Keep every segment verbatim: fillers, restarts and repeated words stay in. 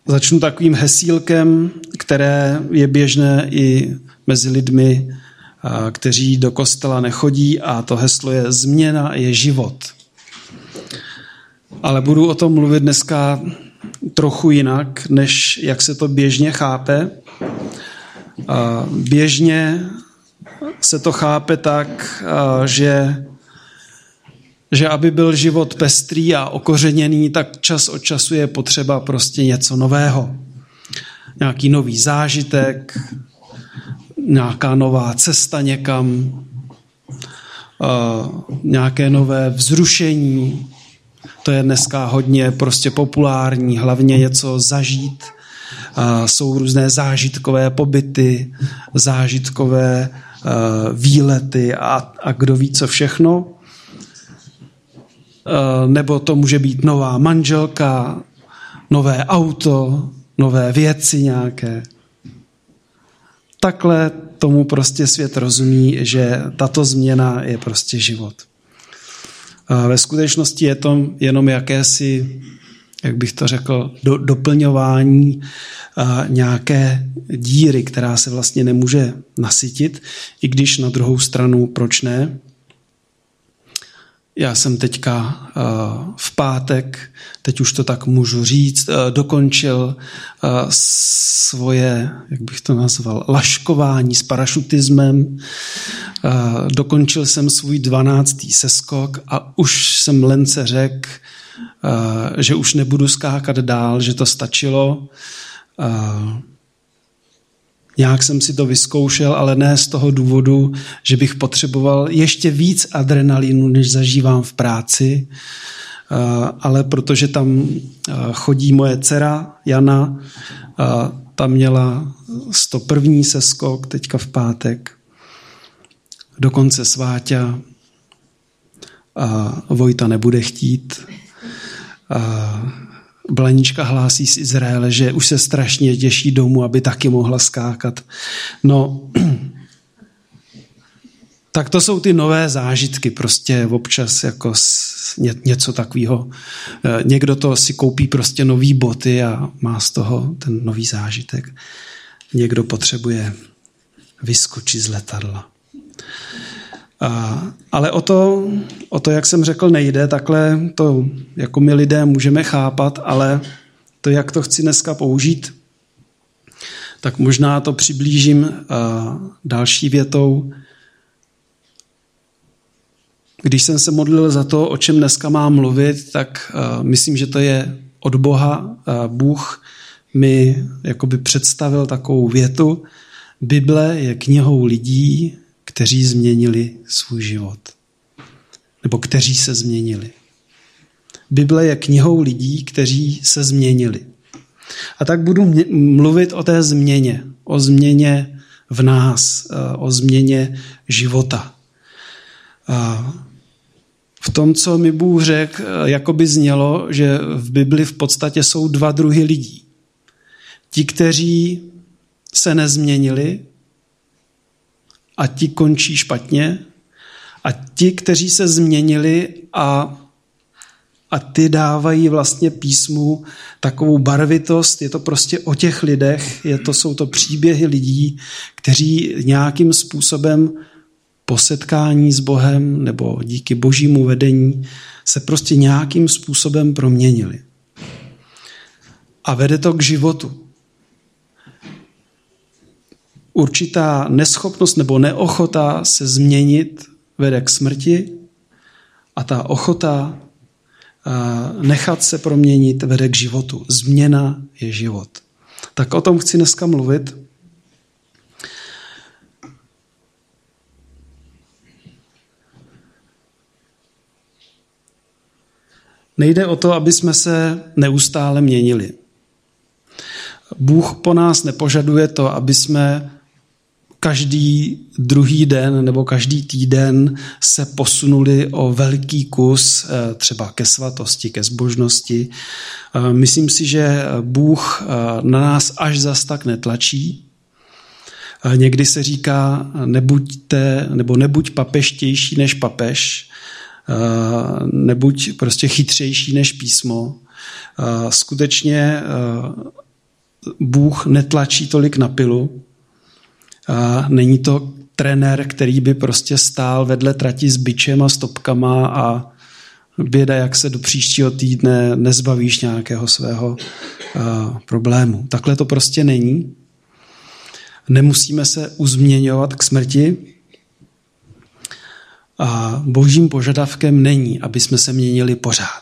Začnu takovým hesílkem, které je běžné i mezi lidmi, kteří do kostela nechodí, a to heslo je: změna je život. Ale budu o tom mluvit dneska trochu jinak, než jak se to běžně chápe. Běžně se to chápe tak, že, že aby byl život pestrý a okořeněný, tak čas od času je potřeba prostě něco nového. Nějaký nový zážitek, nějaká nová cesta někam, nějaké nové vzrušení. To je dneska hodně prostě populární, hlavně něco zažít. Jsou různé zážitkové pobyty, zážitkové výlety a, a kdo ví co všechno. Nebo to může být nová manželka, nové auto, nové věci nějaké. Takhle tomu prostě svět rozumí, že tato změna je prostě život. Ve skutečnosti je to jenom jakési, jak bych to řekl, do, doplňování nějaké díry, která se vlastně nemůže nasytit, i když na druhou stranu, proč ne? Já jsem teďka v pátek, teď už to tak můžu říct, dokončil svoje, jak bych to nazval, laškování s parašutismem. Dokončil jsem svůj dvanáctý seskok a už jsem lence řekl, že už nebudu skákat dál, že to stačilo. Nějak jsem si to vyzkoušel, ale ne z toho důvodu, že bych potřeboval ještě víc adrenalinu, než zažívám v práci, ale protože tam chodí moje dcera Jana, ta měla sto první seskok teďka v pátek, dokonce Sváťa, a Vojta nebude chtít. A Blanička hlásí z Izraele, že už se strašně těší domů, aby taky mohla skákat. No, tak to jsou ty nové zážitky, prostě občas jako něco takového. Někdo to si koupí prostě nový boty a má z toho ten nový zážitek. Někdo potřebuje vyskočit z letadla. A, ale o to, o to, jak jsem řekl, nejde. Takhle to jako my lidé můžeme chápat, ale to, jak to chci dneska použít, tak možná to přiblížím a, další větou. Když jsem se modlil za to, o čem dneska mám mluvit, tak a, myslím, že to je od Boha. A Bůh mi jakoby představil takovou větu. Bible je knihou lidí, kteří změnili svůj život. Nebo kteří se změnili. Bible je knihou lidí, kteří se změnili. A tak budu mluvit o té změně. O změně v nás. O změně života. A v tom, co mi Bůh řekl, jakoby znělo, že v Bibli v podstatě jsou dva druhy lidí. Ti, kteří se nezměnili, a ti končí špatně, a ti, kteří se změnili a, a ty dávají vlastně písmu takovou barvitost, je to prostě o těch lidech, je to, jsou to příběhy lidí, kteří nějakým způsobem po setkání s Bohem nebo díky božímu vedení se prostě nějakým způsobem proměnili. A vede to k životu. Určitá neschopnost nebo neochota se změnit vede k smrti a ta ochota nechat se proměnit vede k životu. Změna je život. Tak o tom chci dneska mluvit. Nejde o to, aby jsme se neustále měnili. Bůh po nás nepožaduje to, aby jsme každý druhý den nebo každý týden se posunuli o velký kus třeba ke svatosti, ke zbožnosti. Myslím si, že Bůh na nás až zas tak netlačí. Někdy se říká, nebuďte, nebo nebuď papeštější než papež, nebuď prostě chytřejší než písmo. Skutečně Bůh netlačí tolik na pilu. A není to trenér, který by prostě stál vedle trati s bičem a stopkama a běda, jak se do příštího týdne nezbavíš nějakého svého uh, problému. Takhle to prostě není. Nemusíme se uzměňovat k smrti. A božím požadavkem není, aby jsme se měnili pořád.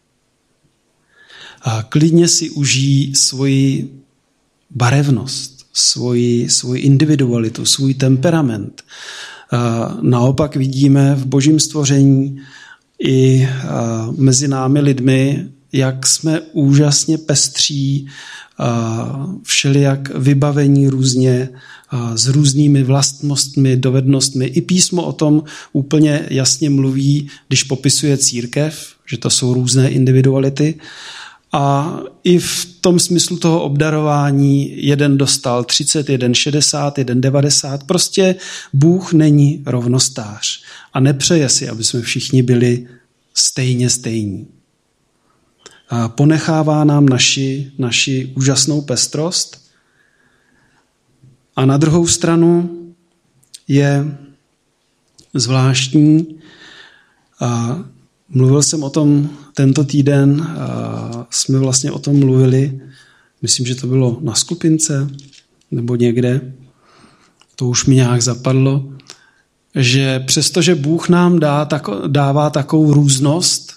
A klidně si užijí svoji barevnost, svoji, svoji individualitu, svůj temperament. A naopak vidíme v božím stvoření i mezi námi lidmi, jak jsme úžasně pestří, všelijak vybavení různě, s různými vlastnostmi, dovednostmi. I písmo o tom úplně jasně mluví, když popisuje církev, že to jsou různé individuality. A i v tom smyslu toho obdarování jeden dostal třicet, jeden šedesát, jeden devadesát. Prostě Bůh není rovnostář a nepřeje si, aby jsme všichni byli stejně stejní. A ponechává nám naši, naši úžasnou pestrost. A na druhou stranu je zvláštní, a mluvil jsem o tom tento týden, a jsme vlastně o tom mluvili, myslím, že to bylo na skupince nebo někde, to už mi nějak zapadlo, že přestože Bůh nám dá, tak, dává takovou různost,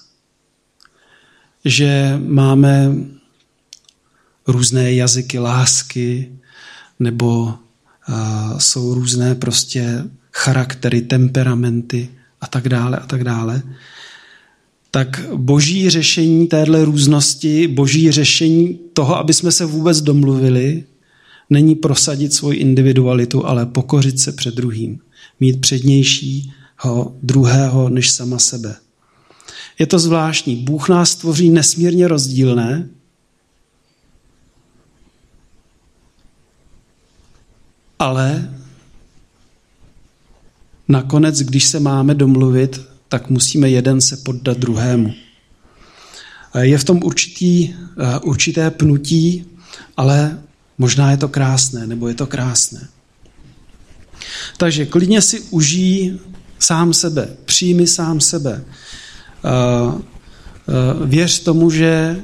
že máme různé jazyky lásky, nebo a, jsou různé prostě charaktery, temperamenty a tak dále a tak dále, tak boží řešení téhle různosti, boží řešení toho, aby jsme se vůbec domluvili, není prosadit svoji individualitu, ale pokořit se před druhým. Mít přednějšího druhého než sama sebe. Je to zvláštní. Bůh nás tvoří nesmírně rozdílné, ale nakonec, když se máme domluvit, tak musíme jeden se poddat druhému. Je v tom určitý, určité pnutí, ale možná je to krásné, nebo je to krásné. Takže klidně si užij sám sebe, přijmi sám sebe. Věř tomu, že,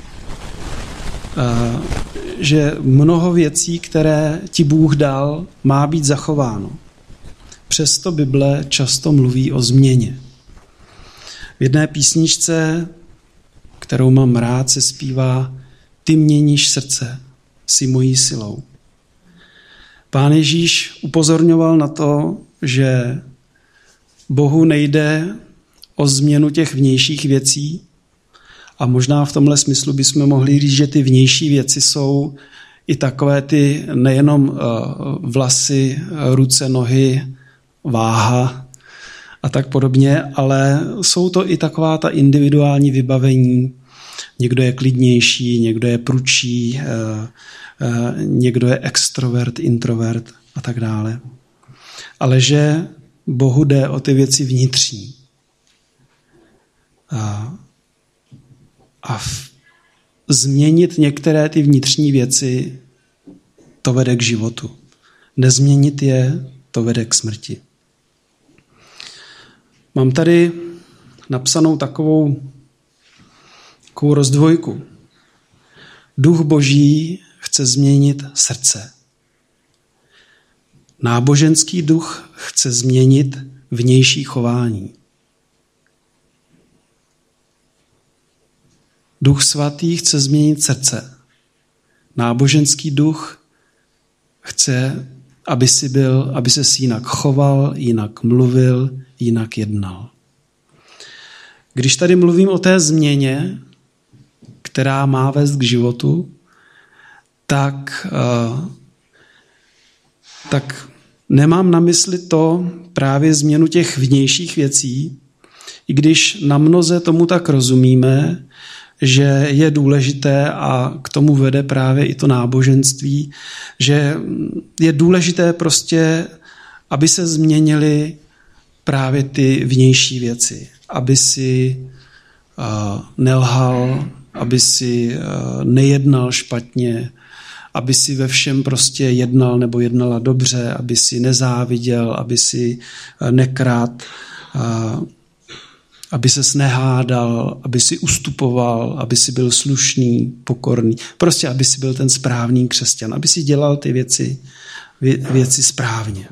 že mnoho věcí, které ti Bůh dal, má být zachováno. Přesto Bible často mluví o změně. V jedné písničce, kterou mám rád, se zpívá: Ty měníš srdce, jsi mojí silou. Pán Ježíš upozorňoval na to, že Bohu nejde o změnu těch vnějších věcí a možná v tomhle smyslu bychom mohli říct, že ty vnější věci jsou i takové ty nejenom vlasy, ruce, nohy, váha a tak podobně, ale jsou to i taková ta individuální vybavení. Někdo je klidnější, někdo je prudší, někdo je extrovert, introvert a tak dále. Ale že Bohu jde o ty věci vnitřní. A, a v, změnit některé ty vnitřní věci, to vede k životu. Nezměnit je, to vede k smrti. Mám tady napsanou takovou, takovou rozdvojku. Duch Boží chce změnit srdce. Náboženský duch chce změnit vnější chování. Duch svatý chce změnit srdce. Náboženský duch chce, aby si byl, aby se jinak choval, jinak mluvil, jinak jednal. Když tady mluvím o té změně, která má vést k životu, tak, tak nemám na mysli to právě změnu těch vnějších věcí, i když na mnoze tomu tak rozumíme, že je důležité a k tomu vede právě i to náboženství, že je důležité prostě, aby se změnily právě ty vnější věci, aby si uh, nelhal, aby si uh, nejednal špatně, aby si ve všem prostě jednal nebo jednala dobře, aby si nezáviděl, aby si nekrát, aby ses nehádal, aby si ustupoval, aby si byl slušný, pokorný. Prostě, aby si byl ten správný křesťan, aby si dělal ty věci, vě, věci správně.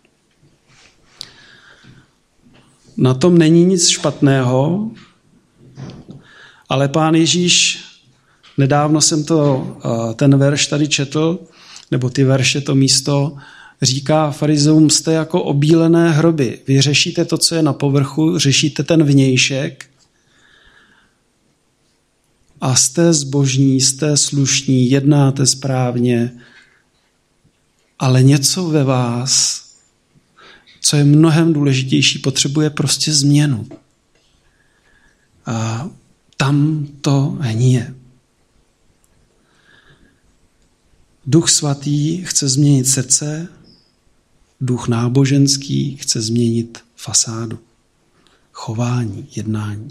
Na tom není nic špatného, ale Pán Ježíš, nedávno jsem to, ten verš tady četl, nebo ty verše, to místo, říká farizeům, jste jako obílené hroby. Vy řešíte to, co je na povrchu, řešíte ten vnějšek a jste zbožní, jste slušní, jednáte správně, ale něco ve vás, co je mnohem důležitější, potřebuje prostě změnu. A tam to hníje. Duch svatý chce změnit srdce, duch náboženský chce změnit fasádu, chování, jednání.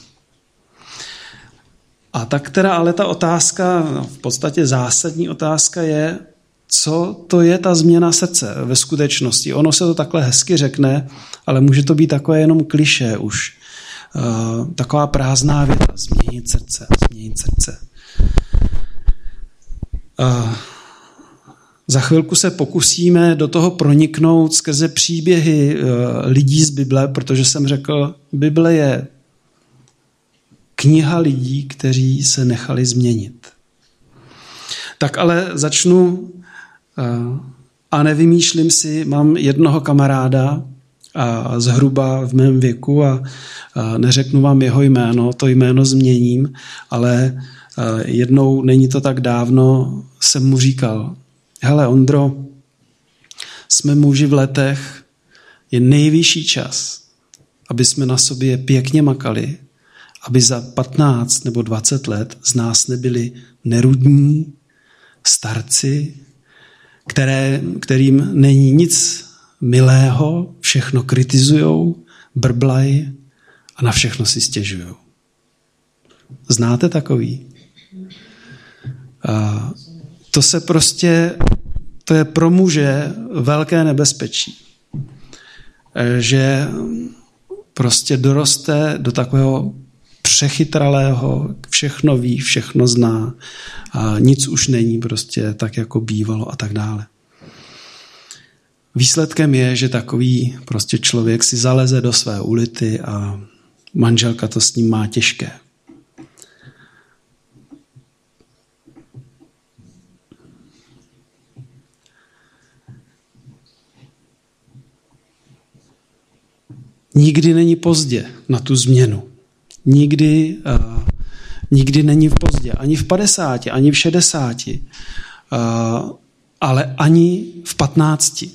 A tak teda ale ta otázka, v podstatě zásadní otázka je, co to je ta změna srdce ve skutečnosti. Ono se to takhle hezky řekne, ale může to být takové jenom klišé už. Uh, taková prázdná věta, změnit srdce, změnit srdce. Uh, Za chvilku se pokusíme do toho proniknout skrze příběhy lidí z Bible, protože jsem řekl, Bible je kniha lidí, kteří se nechali změnit. Tak ale začnu a nevymýšlím si, mám jednoho kamaráda a zhruba v mém věku a neřeknu vám jeho jméno, to jméno změním, ale jednou, není to tak dávno, jsem mu říkal, hele Ondro, jsme muži v letech, je nejvyšší čas, aby jsme na sobě pěkně makali, aby za patnáct nebo dvacet let z nás nebyli nerudní starci, které, kterým není nic milého, všechno kritizujou, brblají a na všechno si stěžujou. Znáte takový? A to se prostě, to je pro muže velké nebezpečí. Že prostě doroste do takového přechytralého, všechno ví, všechno zná a nic už není prostě tak, jako bývalo a tak dále. Výsledkem je, že takový prostě člověk si zaleze do své ulity a manželka to s ním má těžké. Nikdy není pozdě na tu změnu. Nikdy, uh, nikdy není v pozdě. Ani v padesáti, ani v šedesáti, uh, ale ani v patnácti.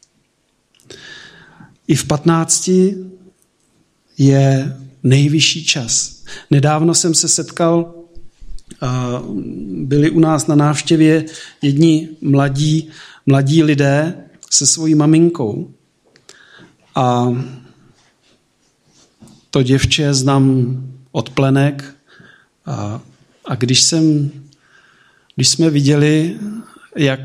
I v patnácti je nejvyšší čas. Nedávno jsem se setkal, uh, byli u nás na návštěvě jedni mladí, mladí lidé se svojí maminkou. A to děvče znám od plenek a, a když, jsem, když jsme viděli, jak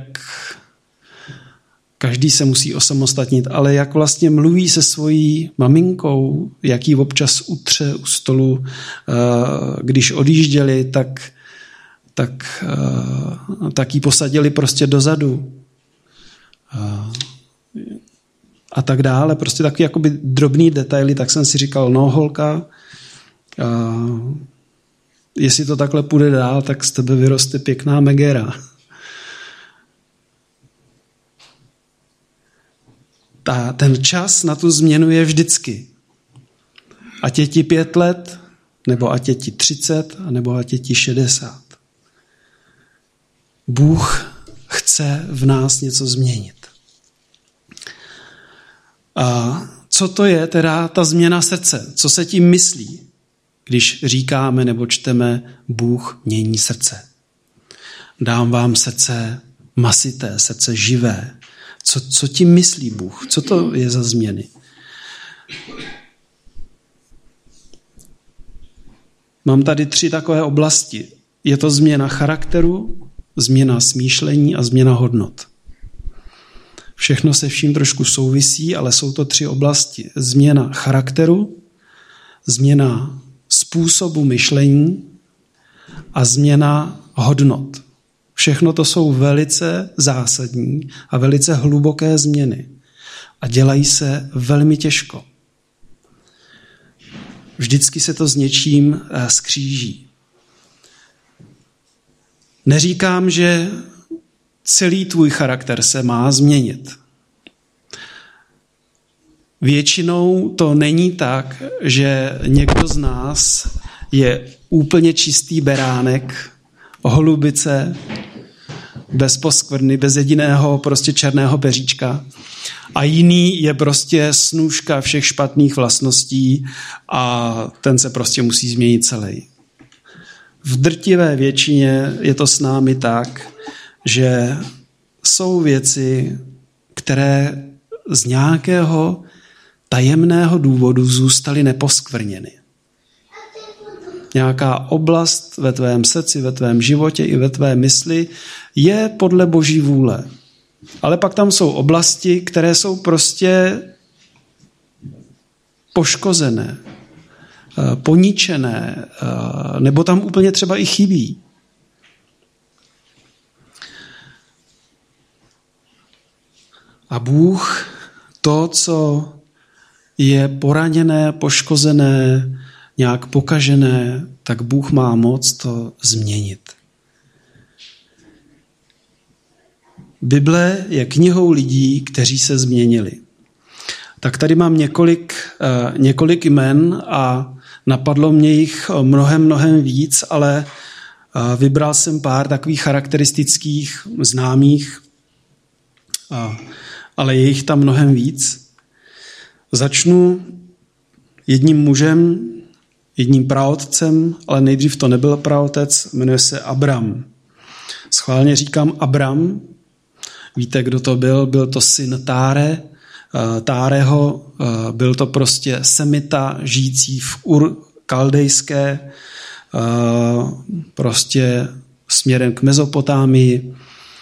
každý se musí osamostatnit, ale jak vlastně mluví se svojí maminkou, jak ji občas utře u stolu, když odjížděli, tak, tak, tak ji posadili prostě dozadu. A tak dále, prostě takový jakoby drobný detaily, tak jsem si říkal, no holka, a jestli to takhle půjde dál, tak z tebe vyroste pěkná megera. Ta, ten čas na tu změnu je vždycky. Ať je ti pět let, nebo ať je ti třicet, nebo ať je ti šedesát. Bůh chce v nás něco změnit. A co to je teda ta změna srdce? Co se tím myslí, když říkáme nebo čteme Bůh mění srdce? Dám vám srdce masité, srdce živé. Co, co tím myslí Bůh? Co to je za změny? Mám tady tři takové oblasti. Je to změna charakteru, změna smýšlení a změna hodnot. Všechno se vším trošku souvisí, ale jsou to tři oblasti. Změna charakteru, změna způsobu myšlení a změna hodnot. Všechno to jsou velice zásadní a velice hluboké změny a dělají se velmi těžko. Vždycky se to s něčím skříží. Neříkám, že celý tvůj charakter se má změnit. Většinou to není tak, že někdo z nás je úplně čistý beránek, holubice, bez poskvrny, bez jediného prostě černého peříčka a jiný je prostě snůška všech špatných vlastností a ten se prostě musí změnit celý. V drtivé většině je to s námi tak, že jsou věci, které z nějakého tajemného důvodu zůstaly neposkvrněny. Nějaká oblast ve tvém srdci, ve tvém životě i ve tvé mysli je podle Boží vůle. Ale pak tam jsou oblasti, které jsou prostě poškozené, poničené, nebo tam úplně třeba i chybí. A Bůh to, co je poraněné, poškozené, nějak pokažené, tak Bůh má moc to změnit. Bible je knihou lidí, kteří se změnili. Tak tady mám několik, několik jmen a napadlo mě jich mnohem, mnohem víc, ale vybral jsem pár takových charakteristických, známých, ale je jich tam mnohem víc. Začnu jedním mužem, jedním praotcem, ale nejdřív to nebyl praotec, jmenuje se Abram. Schválně říkám Abram. Víte, kdo to byl? Byl to syn Táre, Táreho, byl to prostě semita žijící v Ur Kaldejské, prostě směrem k Mezopotámii.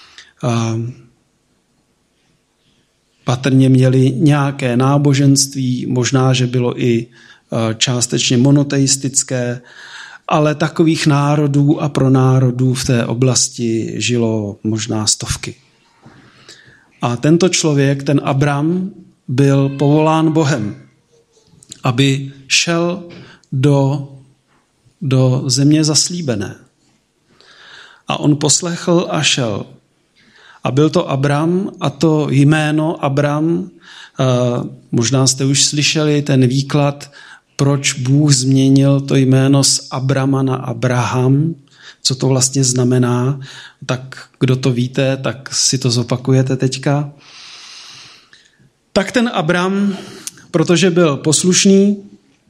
Patrně měli nějaké náboženství, možná, že bylo i částečně monoteistické, ale takových národů a pronárodů v té oblasti žilo možná stovky. A tento člověk, ten Abram, byl povolán Bohem, aby šel do, do země zaslíbené. A on poslechl a šel. A byl to Abram a to jméno Abram, možná jste už slyšeli ten výklad, proč Bůh změnil to jméno z Abrama na Abraham, co to vlastně znamená, tak kdo to víte, tak si to zopakujete teďka. Tak ten Abram, protože byl poslušný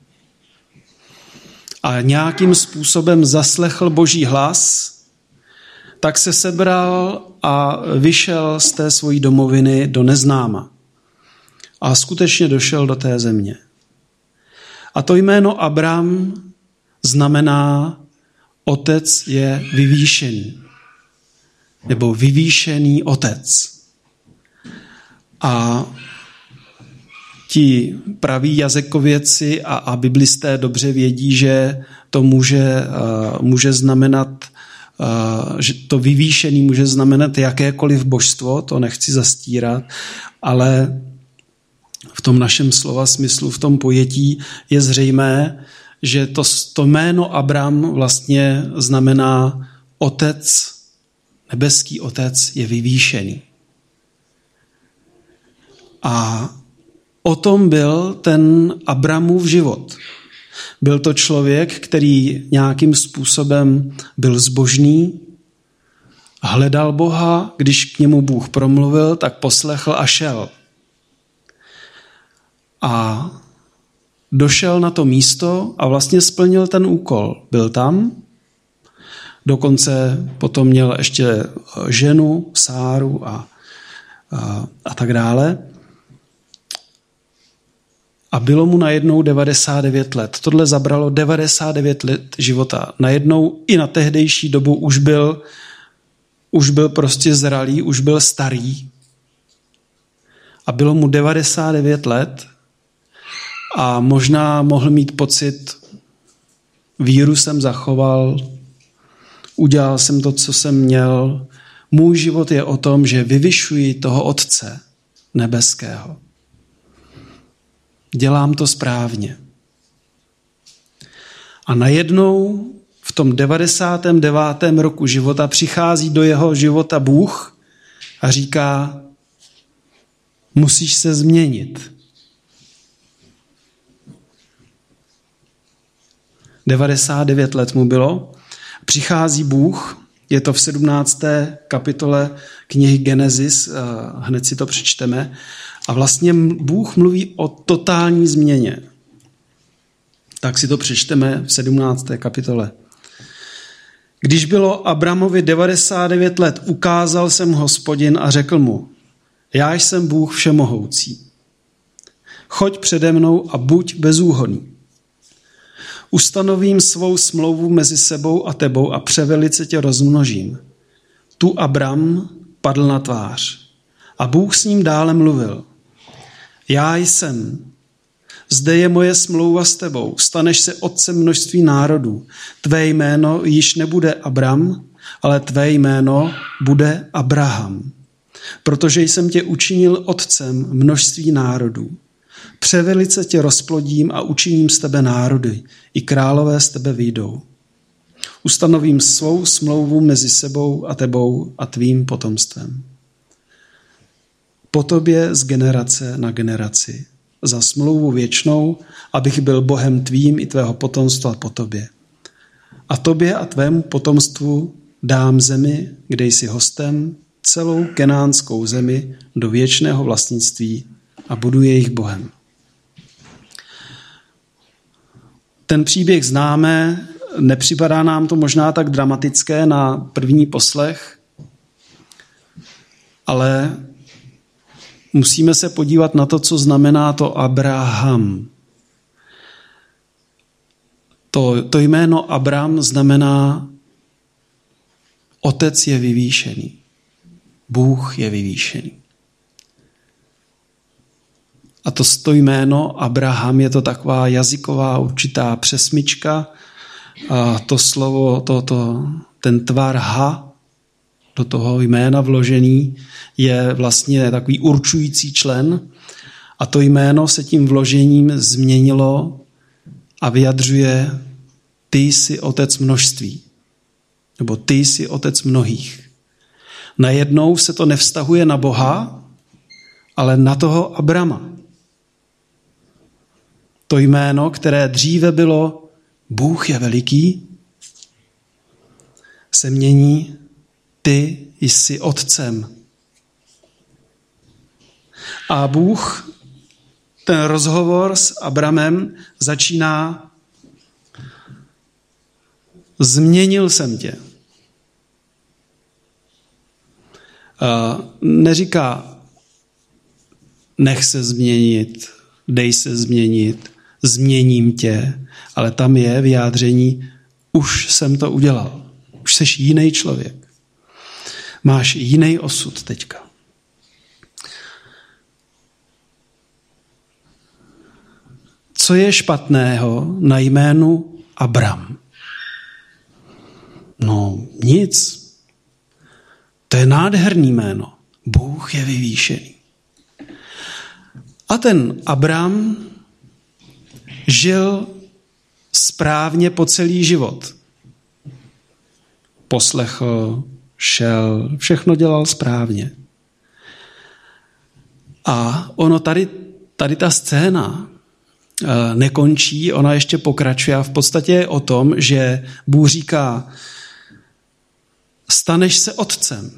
a nějakým způsobem zaslechl Boží hlas, tak se sebral a vyšel z té svojí domoviny do neznáma. A skutečně došel do té země. A to jméno Abram znamená otec je vyvýšený. Nebo vyvýšený otec. A ti praví jazykovědci a, a biblisté dobře vědí, že to může, uh, může znamenat, uh, že to vyvýšený může znamenat jakékoliv božstvo, to nechci zastírat, ale v tom našem slova smyslu, v tom pojetí je zřejmé, že to, to jméno Abram vlastně znamená otec, nebeský otec je vyvýšený. A o tom byl ten Abramův život. Byl to člověk, který nějakým způsobem byl zbožný, hledal Boha, když k němu Bůh promluvil, tak poslechl a šel. A došel na to místo a vlastně splnil ten úkol. Byl tam, dokonce potom měl ještě ženu, Sáru a, a, a tak dále. A bylo mu najednou devadesát devět let. Tohle zabralo devadesát devět let života. Najednou i na tehdejší dobu už byl už byl prostě zralý, už byl starý a bylo mu devadesát devět let a možná mohl mít pocit, víru jsem zachoval, udělal jsem to, co jsem měl, můj život je o tom, že vyvyšuji toho Otce nebeského. Dělám to správně. A najednou v tom devadesátém devátém roku života přichází do jeho života Bůh a říká, musíš se změnit. devadesát devět let mu bylo. Přichází Bůh, je to v sedmnácté kapitole knihy Genesis, hned si to přečteme, a vlastně Bůh mluví o totální změně. Tak si to přečteme v sedmnácté kapitole. Když bylo Abramovi devadesát devět let, ukázal jsem Hospodin a řekl mu, já jsem Bůh všemohoucí. Choď přede mnou a buď bezúhonný. Ustanovím svou smlouvu mezi sebou a tebou a převelice tě rozmnožím. Tu Abram padl na tvář a Bůh s ním dále mluvil. Já jsem. Zde je moje smlouva s tebou. Staneš se otcem množství národů. Tvé jméno již nebude Abram, ale tvé jméno bude Abraham. Protože jsem tě učinil otcem množství národů. Převelice tě rozplodím a učiním z tebe národy. I králové z tebe vyjdou. Ustanovím svou smlouvu mezi sebou a tebou a tvým potomstvem. Po tobě z generace na generaci. Za smlouvu věčnou, abych byl Bohem tvým i tvého potomstva po tobě. A tobě a tvému potomstvu dám zemi, kde jsi hostem, celou kenánskou zemi do věčného vlastnictví a budu jejich Bohem. Ten příběh známe, nepřipadá nám to možná tak dramatické na první poslech, ale musíme se podívat na to, co znamená to Abraham. To, to jméno Abram znamená otec je vyvýšený. Bůh je vyvýšený. A to, to jméno Abraham je to taková jazyková určitá přesmička. A to slovo, to, to, ten tvar ha do toho jména vložený je vlastně takový určující člen. A to jméno se tím vložením změnilo a vyjadřuje ty jsi otec množství. Nebo ty jsi otec mnohých. Najednou se to nevztahuje na Boha, ale na toho Abrama. To jméno, které dříve bylo Bůh je veliký, se mění ty jsi otcem. A Bůh ten rozhovor s Abramem začíná změnil jsem tě. Neříká nech se změnit, dej se změnit, změním tě, ale tam je vyjádření už jsem to udělal. Už jsi jiný člověk. Máš jiný osud teďka. Co je špatného na jménu Abram? No nic. To je nádherný jméno. Bůh je vyvýšený. A ten Abram žil správně po celý život. Poslechl, šel, všechno dělal správně. A ono tady, tady ta scéna nekončí, ona ještě pokračuje a v podstatě je o tom, že Bůh říká, staneš se otcem.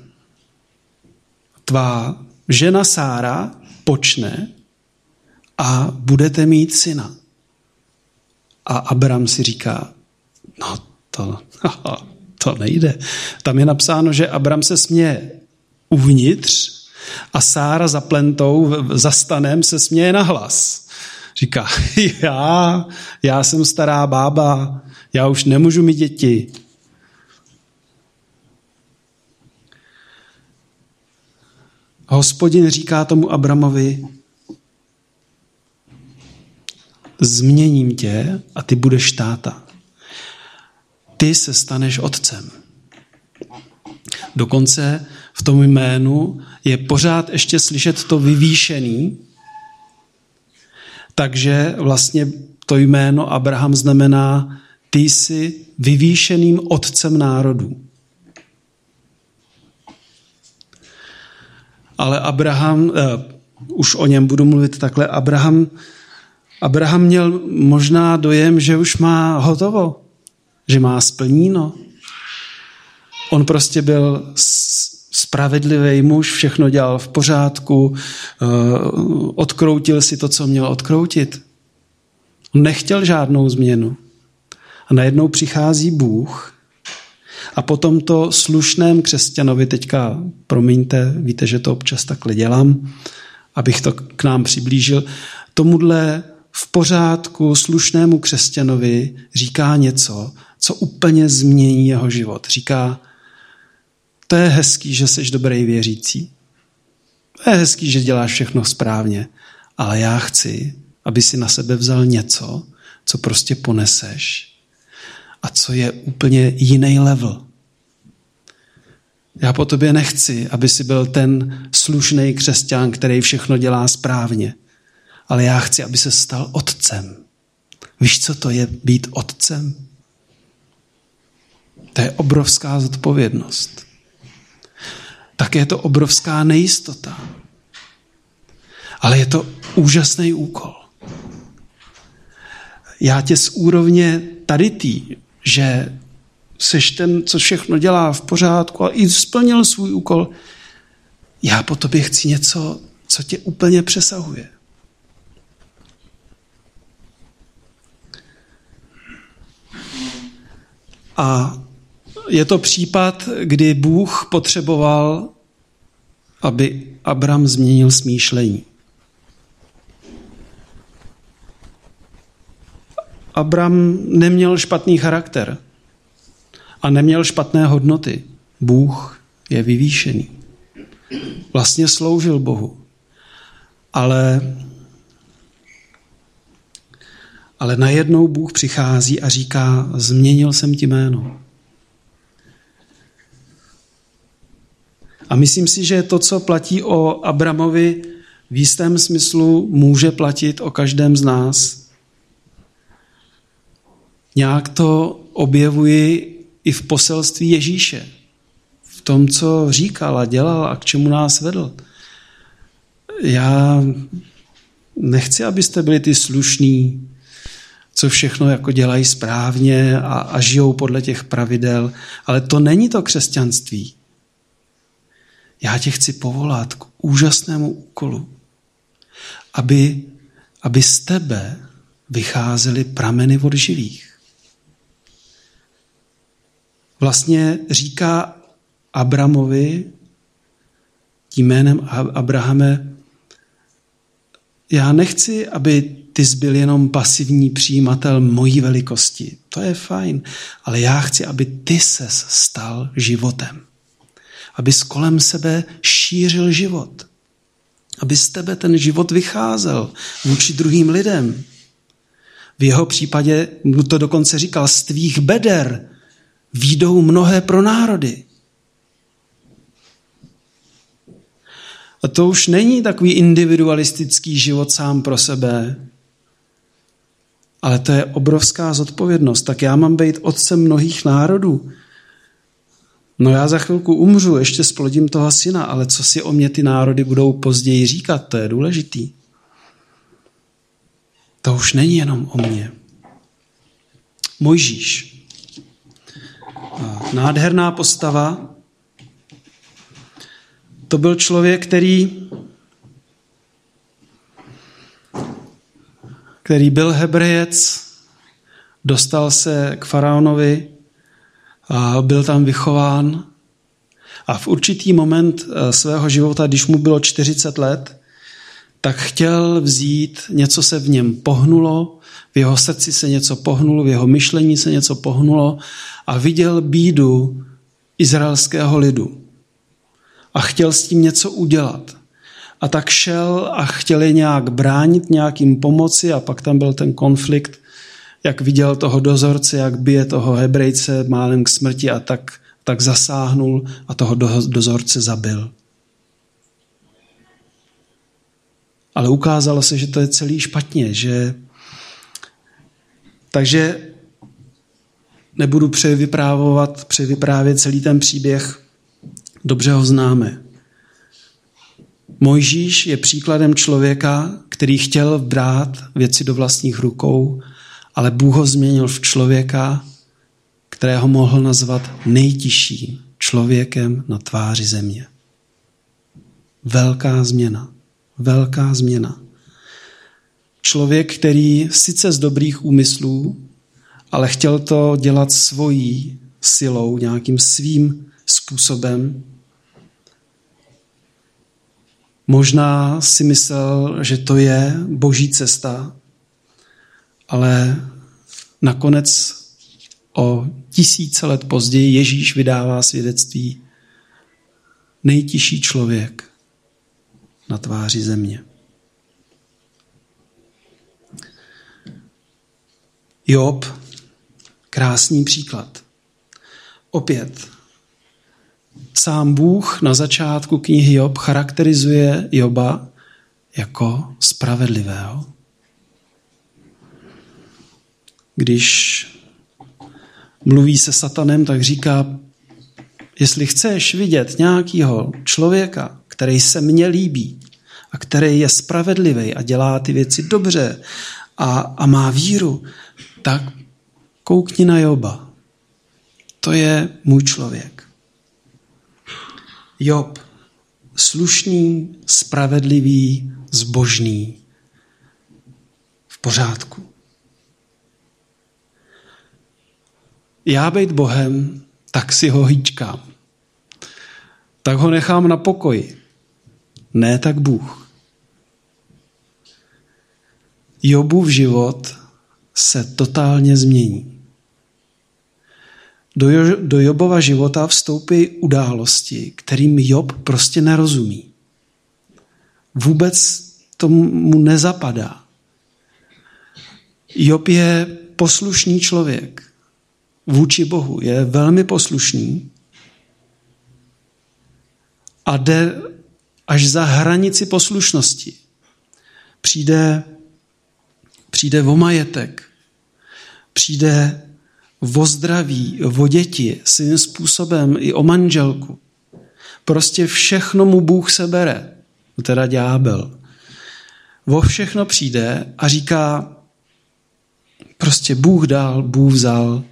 Tvá žena Sára počne a budete mít syna. A Abram si říká, no to, to nejde. Tam je napsáno, že Abram se směje uvnitř a Sára za plentou, za stanem se směje nahlas. Říká, já, já jsem stará bába, já už nemůžu mít děti. Hospodin říká tomu Abramovi, změním tě a ty budeš táta. Ty se staneš otcem. Dokonce v tom jménu je pořád ještě slyšet to vyvýšený, takže vlastně to jméno Abraham znamená, ty jsi vyvýšeným otcem národů. Ale Abraham, eh, už o něm budu mluvit takhle, Abraham, Abraham měl možná dojem, že už má hotovo, že má splníno. On prostě byl spravedlivý muž, všechno dělal v pořádku, eh, odkroutil si to, co měl odkroutit. On nechtěl žádnou změnu. A najednou přichází Bůh a po tomto slušném křesťanovi, teďka promiňte, víte, že to občas takhle dělám, abych to k nám přiblížil, tomuhle v pořádku slušnému křesťanovi říká něco, co úplně změní jeho život. Říká, to je hezký, že jsi dobrý věřící. To je hezký, že děláš všechno správně, ale já chci, aby si na sebe vzal něco, co prostě poneseš a co je úplně jiný level. Já po tobě nechci, aby si byl ten slušný křesťan, který všechno dělá správně, ale já chci, aby se stal otcem. Víš, co to je být otcem? To je obrovská zodpovědnost. Také je to obrovská nejistota. Ale je to úžasný úkol. Já tě z úrovně tady tý, že seš ten, co všechno dělá v pořádku a i splnil svůj úkol, já po tobě chci něco, co tě úplně přesahuje. A je to případ, kdy Bůh potřeboval, aby Abram změnil smýšlení. Abram neměl špatný charakter a neměl špatné hodnoty. Bůh je vyvýšený. Vlastně sloužil Bohu. Ale, ale najednou Bůh přichází a říká, změnil jsem ti jméno. A myslím si, že to, co platí o Abramovi, v jistém smyslu může platit o každém z nás. Nějak to objevuji i v poselství Ježíše. V tom, co říkal a dělal a k čemu nás vedl. Já nechci, abyste byli ty slušní, co všechno jako dělají správně a, a žijou podle těch pravidel, ale to není to křesťanství. Já tě chci povolat k úžasnému úkolu, aby, aby z tebe vycházely prameny vod živých. Vlastně říká Abramovi tím jménem Abrahame, já nechci, aby ty jsi byl jenom pasivní přijímatel mojí velikosti. To je fajn, ale já chci, aby ty ses stal životem. Aby z kolem sebe šířil život. Aby z tebe ten život vycházel vůči druhým lidem. V jeho případě, mu to dokonce říkal, z tvých beder výjdou mnohé pro národy. A to už není takový individualistický život sám pro sebe, ale to je obrovská zodpovědnost. Tak já mám být otcem mnohých národů. No já za chvilku umřu, ještě splodím toho syna, ale co si o mě ty národy budou později říkat, to je důležitý. To už není jenom o mně. Mojžíš. Nádherná postava. To byl člověk, který, který byl Hebrejec, dostal se k faraonovi, a byl tam vychován a v určitý moment svého života, když mu bylo čtyřicet let, tak chtěl vzít, něco se v něm pohnulo, v jeho srdci se něco pohnulo, v jeho myšlení se něco pohnulo a viděl bídu izraelského lidu. A chtěl s tím něco udělat. A tak šel a chtěli nějak bránit, nějakým pomoci a pak tam byl ten konflikt, jak viděl toho dozorce, jak bije toho Hebrejce málem k smrti a tak, tak zasáhnul a toho dozorce zabil. Ale ukázalo se, že to je celý špatně, že takže nebudu převyprávovat, převyprávět celý ten příběh, dobře ho známe. Mojžíš je příkladem člověka, který chtěl brát věci do vlastních rukou, ale Bůh ho změnil v člověka, kterého mohl nazvat nejtižším člověkem na tváři země. Velká změna. Velká změna. Člověk, který sice z dobrých úmyslů, ale chtěl to dělat svojí silou, nějakým svým způsobem. Možná si myslel, že to je boží cesta, ale nakonec o tisíce let později Ježíš vydává svědectví: nejtižší člověk na tváři země. Job, krásný příklad. Opět, sám Bůh na začátku knihy Job charakterizuje Joba jako spravedlivého. Když mluví se satanem, tak říká: jestli chceš vidět nějakého člověka, který se mně líbí a který je spravedlivý a dělá ty věci dobře a, a má víru, tak koukni na Joba. To je můj člověk. Job, slušný, spravedlivý, zbožný, v pořádku. Já být Bohem, tak si ho hýčkám. Tak ho nechám na pokoji. Ne tak Bůh. Jobův život se totálně změní. Do, jo, do Jobova života vstoupí události, kterým Job prostě nerozumí. Vůbec tomu nezapadá. Job je poslušný člověk. Vůči Bohu je velmi poslušný a jde až za hranici poslušnosti. Přijde, přijde o majetek, přijde o zdraví, o děti, svým způsobem i o manželku. Prostě všechno mu Bůh sebere, teda ďábel. O všechno přijde a říká: prostě Bůh dal, Bůh vzal.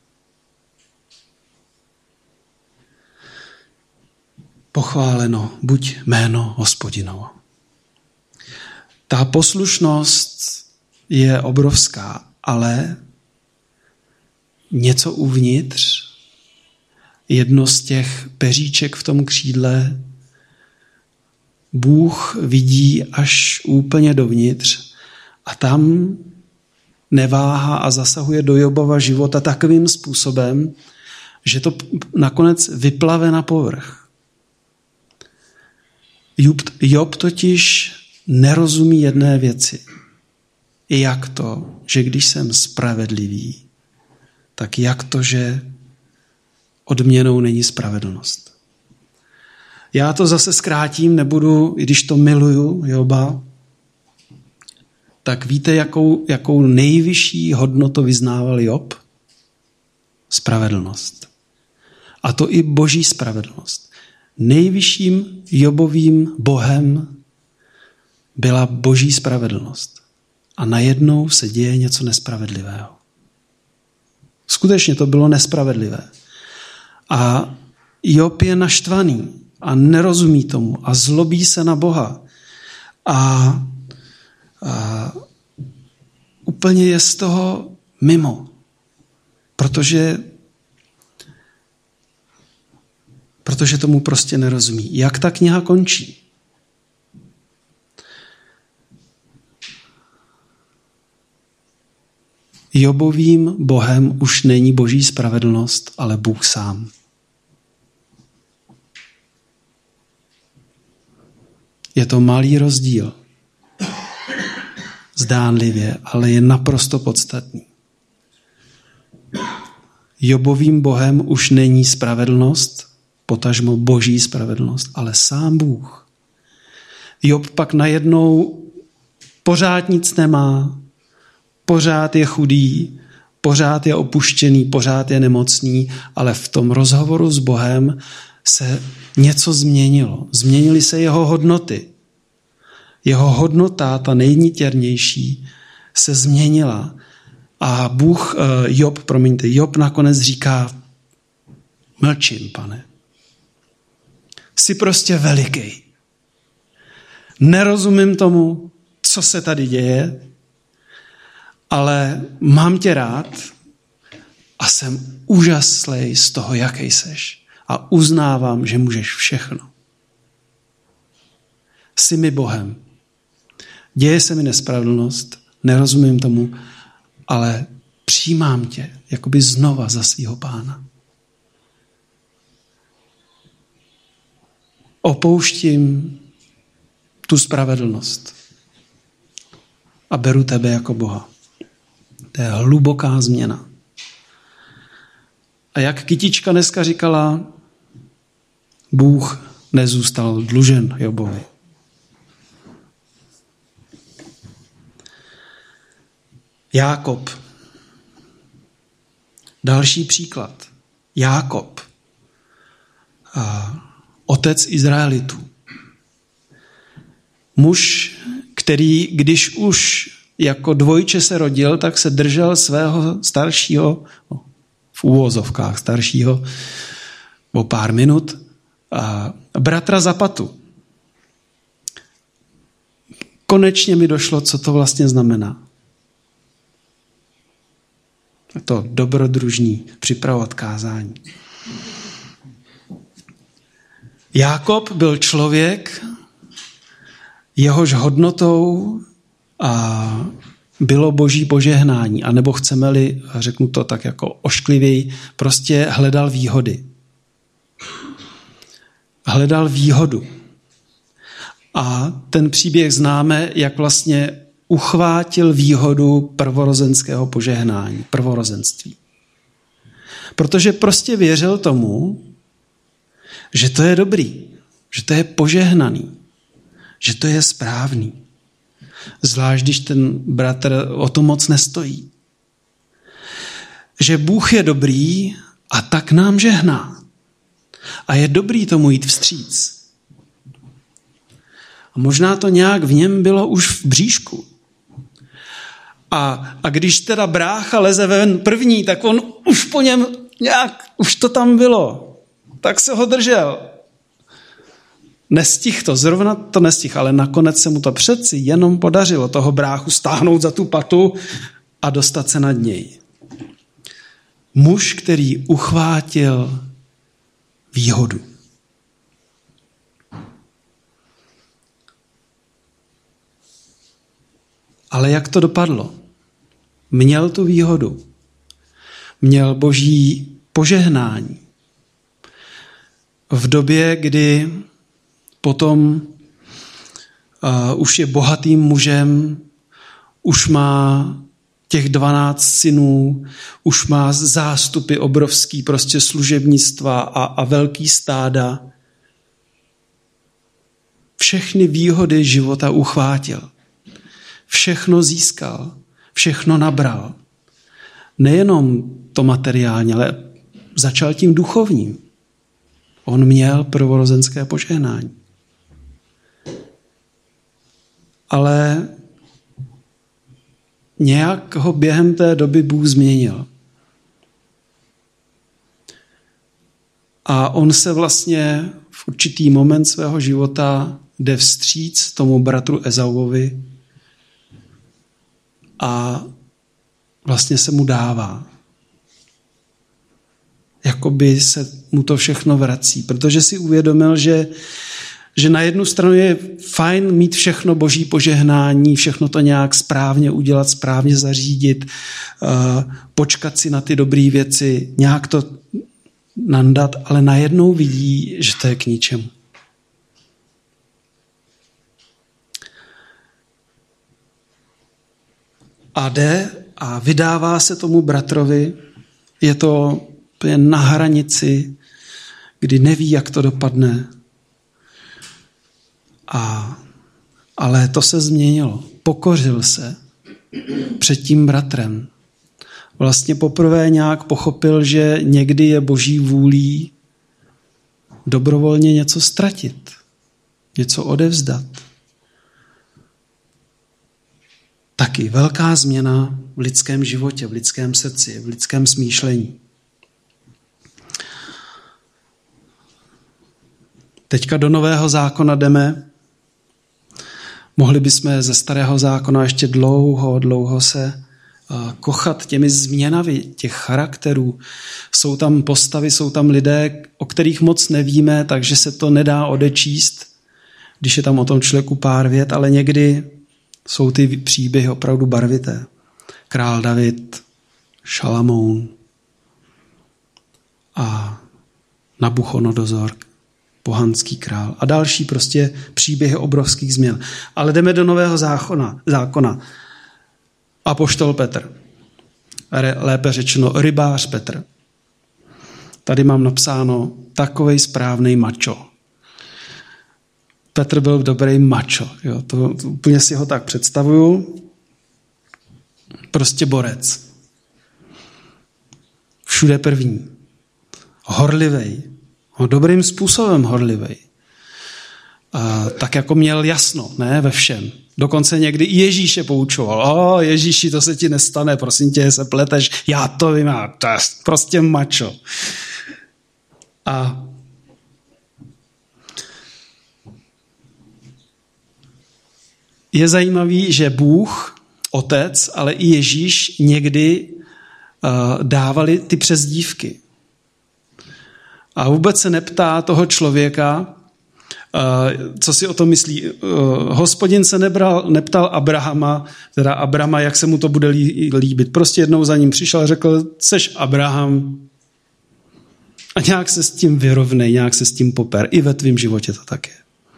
Pochváleno buď jméno Hospodinovo. Ta poslušnost je obrovská, ale něco uvnitř, jedno z těch peříček v tom křídle, Bůh vidí až úplně dovnitř a tam neváhá a zasahuje do Jobova života takovým způsobem, že to nakonec vyplave na povrch. Job, Job totiž nerozumí jedné věci. Jak to, že když jsem spravedlivý, tak jak to, že odměnou není spravedlnost. Já to zase zkrátím, nebudu, i když to miluju, Joba, tak víte, jakou, jakou nejvyšší hodnotu vyznával Job? Spravedlnost. A to i boží spravedlnost. Nejvyšším Jobovým bohem byla boží spravedlnost. A najednou se děje něco nespravedlivého. Skutečně to bylo nespravedlivé. A Job je naštvaný a nerozumí tomu a zlobí se na Boha. A, a úplně je z toho mimo. Protože protože tomu prostě nerozumí. Jak ta kniha končí? Jobovým bohem už není boží spravedlnost, ale Bůh sám. Je to malý rozdíl. Zdánlivě, ale je naprosto podstatný. Jobovým Bohem už není spravedlnost, potažmo boží spravedlnost, ale sám Bůh. Job pak najednou pořád nic nemá, pořád je chudý, pořád je opuštěný, pořád je nemocný, ale v tom rozhovoru s Bohem se něco změnilo. Změnily se jeho hodnoty. Jeho hodnota, ta nejnitěrnější, se změnila. A Bůh, Job, promiňte, Job nakonec říká, mlčím, Pane. Jsi prostě veliký. Nerozumím tomu, co se tady děje, ale mám tě rád a jsem úžaslej z toho, jaký seš. A uznávám, že můžeš všechno. Jsi mi Bohem. Děje se mi nespravedlnost, nerozumím tomu, ale přijímám tě jakoby znova za svýho Pána. Opouštím tu spravedlnost a beru tebe jako Boha. To je hluboká změna. A jak kytička dneska říkala, Bůh nezůstal dlužen Jobovi. Jákob. Další příklad. Jákob. A otec Izraelitů. Muž, který, když už jako dvojče se rodil, tak se držel svého staršího, v úvozovkách staršího, o pár minut, a bratra za patu. Konečně mi došlo, co to vlastně znamená. To dobrodružný, připravovat kázání. Jákob byl člověk, jehož hodnotou a bylo boží požehnání, anebo chceme-li, řeknu to tak jako ošklivěji, prostě hledal výhody. Hledal výhodu. A ten příběh známe, jak vlastně uchvátil výhodu prvorozenského požehnání, prvorozenství. Protože prostě věřil tomu, že to je dobrý, že to je požehnaný, že to je správný. Zvlášť, když ten bratr o to moc nestojí. Že Bůh je dobrý a tak nám žehná. A je dobrý tomu jít vstříc. A možná to nějak v něm bylo už v bříšku. A, a když teda brácha leze ven první, tak on už po něm nějak, už to tam bylo. Tak se ho držel. Nestih to, zrovna to nestih, ale nakonec se mu to přeci jenom podařilo toho bráchu stáhnout za tu patu a dostat se nad něj. Muž, který uchvátil výhodu. Ale jak to dopadlo? Měl tu výhodu. Měl boží požehnání. V době, kdy potom uh, už je bohatým mužem, už má těch dvanáct synů, už má zástupy obrovský prostě služebnictva a, a velký stáda. Všechny výhody života uchvátil. Všechno získal, všechno nabral. Nejenom to materiálně, ale začal tím duchovním. On měl prvorozenské požehnání. Ale nějak ho během té doby Bůh změnil. A on se vlastně v určitý moment svého života jde vstříc tomu bratru Ezauovi a vlastně se mu dává. Jakoby se mu to všechno vrací, protože si uvědomil, že, že na jednu stranu je fajn mít všechno boží požehnání, všechno to nějak správně udělat, správně zařídit, uh, počkat si na ty dobré věci, nějak to nandat, ale najednou vidí, že to je k ničemu. a jde a vydává se tomu bratrovi. Je to na hranici, kdy neví, jak to dopadne. A, ale to se změnilo. Pokořil se před tím bratrem. Vlastně poprvé nějak pochopil, že někdy je boží vůlí dobrovolně něco ztratit, něco odevzdat. Taky velká změna v lidském životě, v lidském srdci, v lidském smýšlení. Teďka do Nového zákona jdeme. Mohli bychom ze Starého zákona ještě dlouho, dlouho se kochat těmi změnami těch charakterů. Jsou tam postavy, jsou tam lidé, o kterých moc nevíme, takže se to nedá odečíst, když je tam o tom člověku pár vět, ale někdy jsou ty příběhy opravdu barvité. Král David, Šalamoun a Nabuchodonozor, pohanský král a další prostě příběhy obrovských změn. Ale jdeme do Nového zákona. zákona. Apoštol Petr. Lépe řečeno rybář Petr. Tady mám napsáno takovej správnej mačo. Petr byl dobrý mačo. Jo, to, to úplně si ho tak představuju. Prostě borec. Všude první. Horlivej. No, dobrým způsobem horlivej. A, tak jako měl jasno, ne, ve všem. Dokonce někdy i Ježíše poučoval. O, Ježíši, to se ti nestane, prosím tě, se pleteš. Já to vím, já to je prostě mačo. A je zajímavý, že Bůh, Otec, ale i Ježíš někdy uh, dávali ty přezdívky. A vůbec se neptá toho člověka, uh, co si o tom myslí. Uh, Hospodin se nebral, neptal Abrahama, teda Abrama, jak se mu to bude líbit. Prostě jednou za ním přišel a řekl, seš Abraham. A nějak se s tím vyrovnej, nějak se s tím poper. I ve tvém životě to tak je.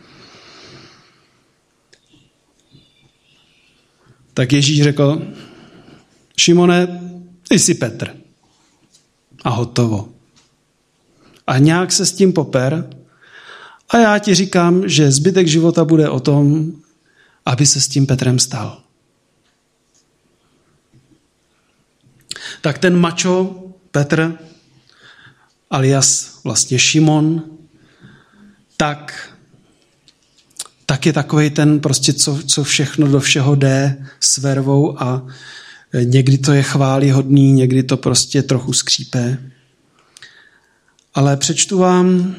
Tak Ježíš řekl, Šimone, ty jsi Petr. A hotovo. A nějak se s tím poper a já ti říkám, že zbytek života bude o tom, aby se s tím Petrem stal. Tak ten mačo Petr, alias vlastně Šimon, tak, tak je takovej ten prostě, co, co všechno do všeho jde s vervou a někdy to je chvályhodný, někdy to prostě trochu skřípe. Ale přečtu vám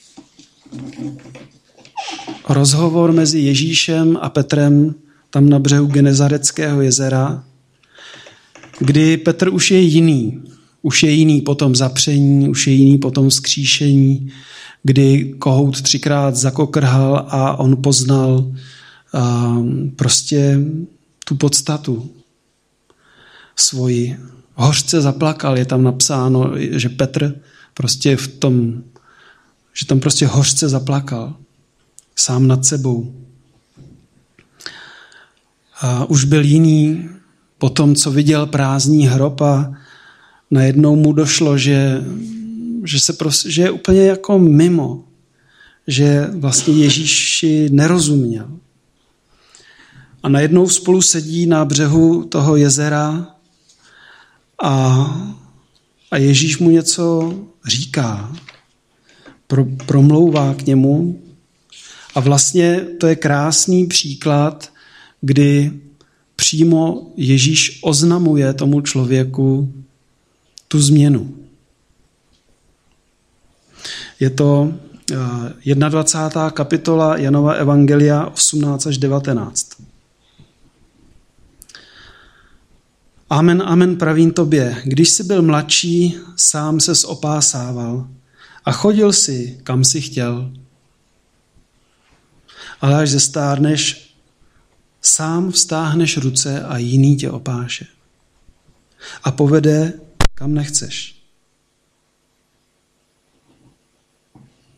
rozhovor mezi Ježíšem a Petrem tam na břehu Genezareckého jezera, kdy Petr už je jiný. Už je jiný po tom zapření, už je jiný po tom vzkříšení, kdy kohout třikrát zakokrhal a on poznal um, prostě tu podstatu svoji. Hořce zaplakal, je tam napsáno, že Petr prostě v tom, že tam prostě hořce zaplakal. Sám nad sebou. A už byl jiný po tom, co viděl prázdný hrob a najednou mu došlo, že, že, se prostě, že je úplně jako mimo. Že vlastně Ježíši nerozuměl. A najednou spolu sedí na břehu toho jezera a, a Ježíš mu něco říká. Pro, promlouvá k němu. A vlastně to je krásný příklad, kdy přímo Ježíš oznamuje tomu člověku tu změnu. Je to dvacátá první kapitola Janova evangelia osmnáct až devatenáct. Amen, amen, pravím tobě, když jsi byl mladší, sám ses opásával a chodil si, kam si chtěl. Ale až zestárneš, sám vztáhneš ruce a jiný tě opáše. A povede, kam nechceš.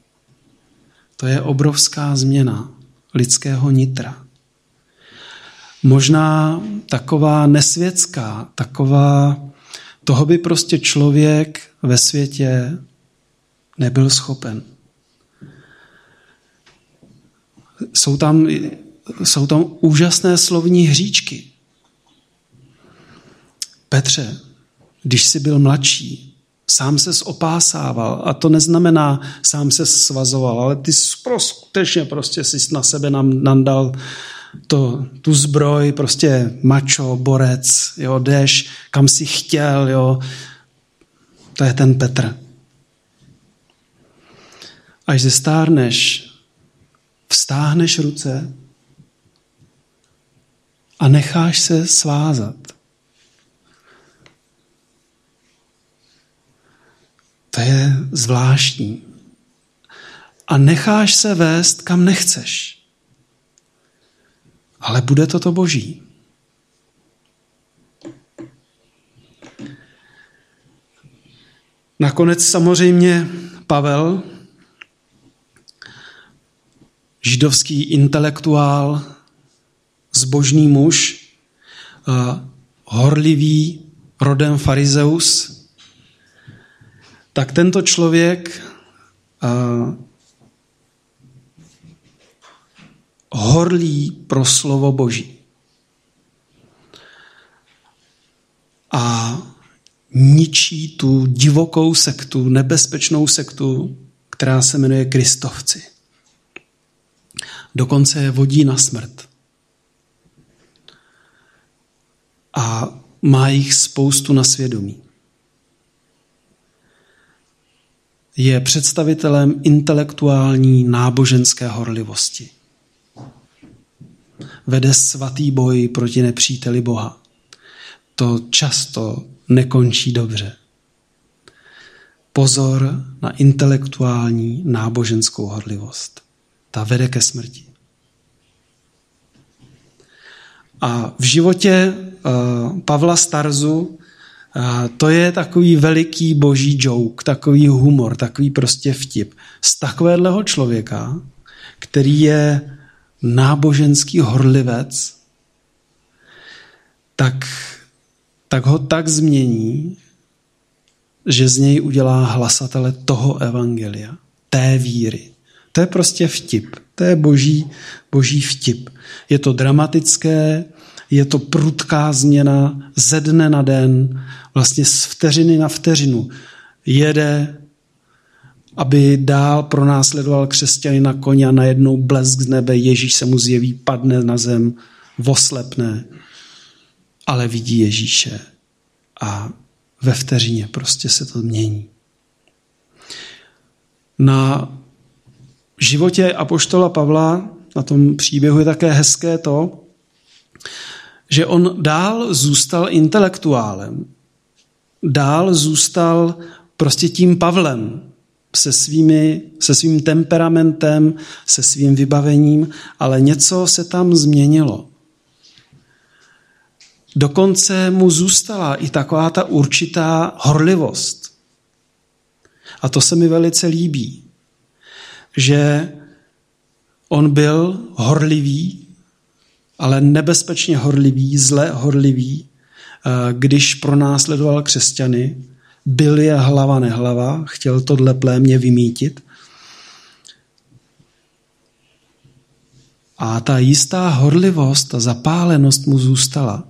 To je obrovská změna lidského nitra. možná taková nesvětská, taková, toho by prostě člověk ve světě nebyl schopen. Jsou tam, jsou tam úžasné slovní hříčky. Petře, když jsi byl mladší, sám ses opásával, a to neznamená sám ses svazoval, ale ty skutečně prostě jsi na sebe nandal to, tu zbroj, prostě mačo, borec, jo, jdeš, kam jsi chtěl, jo. To je ten Petr. Až zestárneš, vztáhneš ruce a necháš se svázat. To je zvláštní. A necháš se vést, kam nechceš. Ale bude to to Boží. Nakonec samozřejmě Pavel, židovský intelektuál, zbožný muž, horlivý, rodem farizeus, tak tento člověk uh, horlí pro slovo Boží. A ničí tu divokou sektu, nebezpečnou sektu, která se jmenuje Kristovci. Dokonce je vodí na smrt. A má jich spoustu na svědomí. Je představitelem intelektuální náboženské horlivosti. Vede svatý boj proti nepříteli Boha. To často nekončí dobře. Pozor na intelektuální náboženskou horlivost. Ta vede ke smrti. A v životě uh, Pavla z Tarzu uh, to je takový veliký boží joke, takový humor, takový prostě vtip. Z takového člověka, který je náboženský horlivec, tak, tak ho tak změní, že z něj udělá hlasatele toho evangelia, té víry. To je prostě vtip. To je boží, boží vtip. Je to dramatické, je to prudká změna ze dne na den, vlastně z vteřiny na vteřinu. Jede, aby dál pronásledoval křesťany na koni a najednou blesk z nebe, Ježíš se mu zjeví, padne na zem, oslepne, ale vidí Ježíše a ve vteřině prostě se to mění. Na životě apoštola Pavla, na tom příběhu je také hezké to, že on dál zůstal intelektuálem. Dál zůstal prostě tím Pavlem se, svými, se svým temperamentem, se svým vybavením, ale něco se tam změnilo. Dokonce mu zůstala i taková ta určitá horlivost. A to se mi velice líbí, že on byl horlivý, ale nebezpečně horlivý, zle horlivý, když pronásledoval křesťany, byl je hlava nehlava, chtěl tohle plémě vymítit. A ta jistá horlivost, ta zapálenost mu zůstala.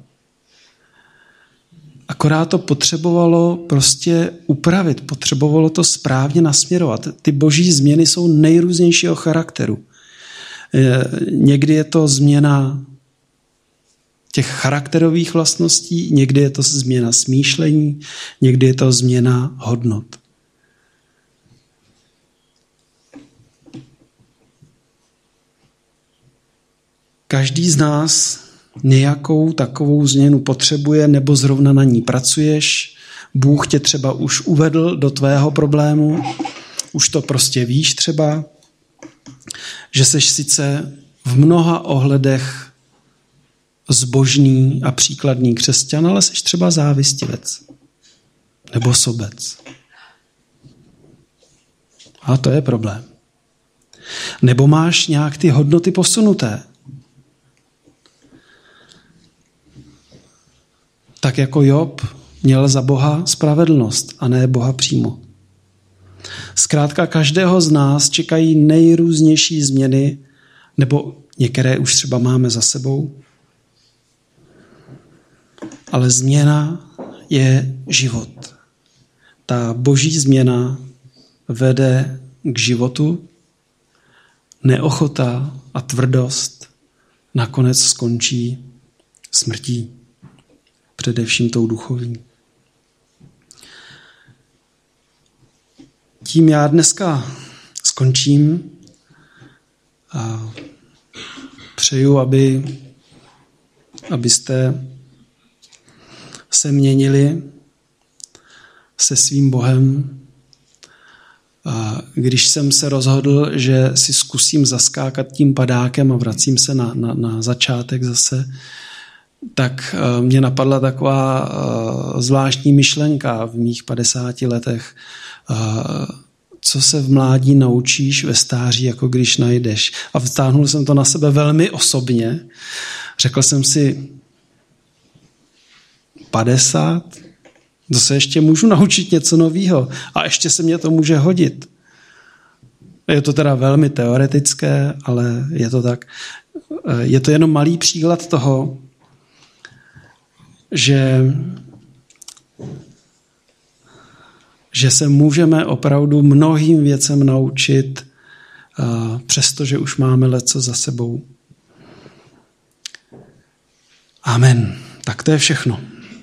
Akorát to potřebovalo prostě upravit, potřebovalo to správně nasměrovat. Ty boží změny jsou nejrůznějšího charakteru. Někdy je to změna těch charakterových vlastností, někdy je to změna smýšlení, někdy je to změna hodnot. Každý z nás nějakou takovou změnu potřebuje nebo zrovna na ní pracuješ. Bůh tě třeba už uvedl do tvého problému, už to prostě víš třeba, že seš sice v mnoha ohledech zbožný a příkladný křesťan, ale seš třeba závistivec nebo sobec. A to je problém. Nebo máš nějak ty hodnoty posunuté. tak jako Job měl za Boha spravedlnost a ne Boha přímo. Zkrátka každého z nás čekají nejrůznější změny, nebo některé už třeba máme za sebou. Ale změna je život. Ta boží změna vede k životu, neochota a tvrdost nakonec skončí smrtí, především tou duchovní. Tím já dneska skončím a přeju, aby, abyste se měnili se svým Bohem. A když jsem se rozhodl, že si zkusím zaskákat tím padákem a vracím se na, na, na začátek zase, tak mě napadla taková zvláštní myšlenka v mých padesáti letech. Co se v mládí naučíš, ve stáří, jako když najdeš. A vtáhnul jsem to na sebe velmi osobně. Řekl jsem si, padesát? To se ještě můžu naučit něco nového. A ještě se mě to může hodit. Je to teda velmi teoretické, ale je to tak. Je to jenom malý příklad toho, že, že se můžeme opravdu mnohým věcem naučit, přestože už máme leco za sebou. Amen. Tak to je všechno.